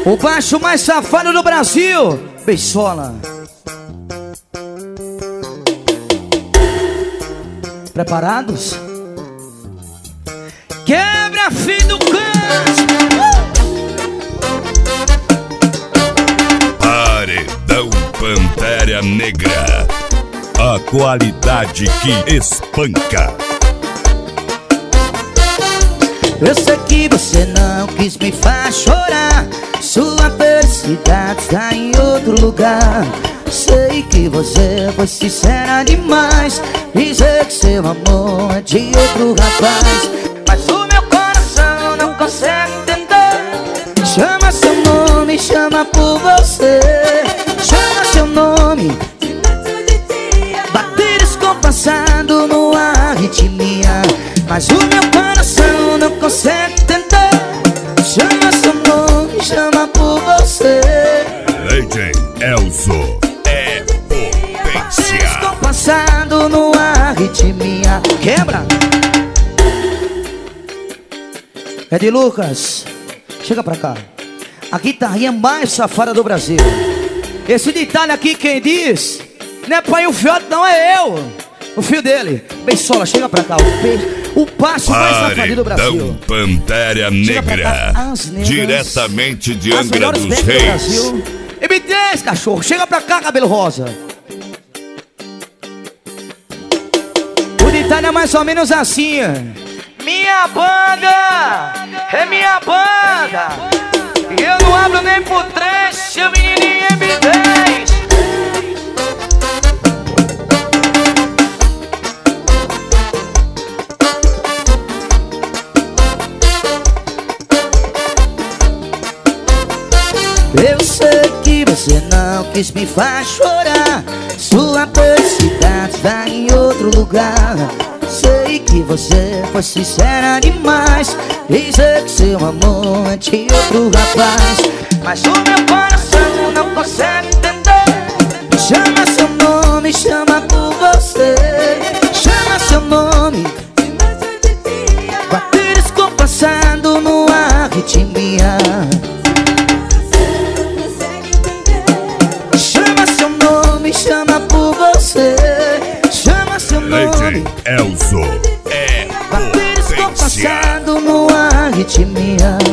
O baixo mais safado do Brasil, Beisola. Preparados? Quebra, filho do cante. Paredão Pantera Negra, a qualidade que espanca. Eu sei que você não quis me faz chorar. Sua felicidade está em outro lugar. Sei que você foi sincera demais. Dizer que seu amor é de outro rapaz, mas o meu coração não consegue entender. Chama seu nome, chama por você. Chama seu nome. Bater descompassado no arritmia, mas o meu coração não consegue entender. Chama seu nome, chama por você. Legend Elzo é potência. Descompassado no arritmia. Quebra. É de Lucas. Chega pra cá. A guitarrinha mais safada do Brasil. Esse detalhe aqui quem diz não é pai o fiote, não, é eu, o filho dele. Beisola, chega pra cá. O passo mais safado do Brasil. Pantera Negra, diretamente de Angra dos Reis. M10, cachorro, chega pra cá, cabelo rosa. O detalhe é mais ou menos assim. Minha banda é minha banda. E eu não abro nem por três, seu menininho M10. Eu sei que você não quis me faz chorar. Sua felicidade está em outro lugar. Sei que você foi sincera demais. Dizer que seu amor é de outro rapaz, mas o meu coração não consegue entender. Chama seu nome, chama por você. Chama seu nome. Bater descompassado no arritmia. Chama por você. Chama seu nome. Elzo é Bater descompassado no arritmia.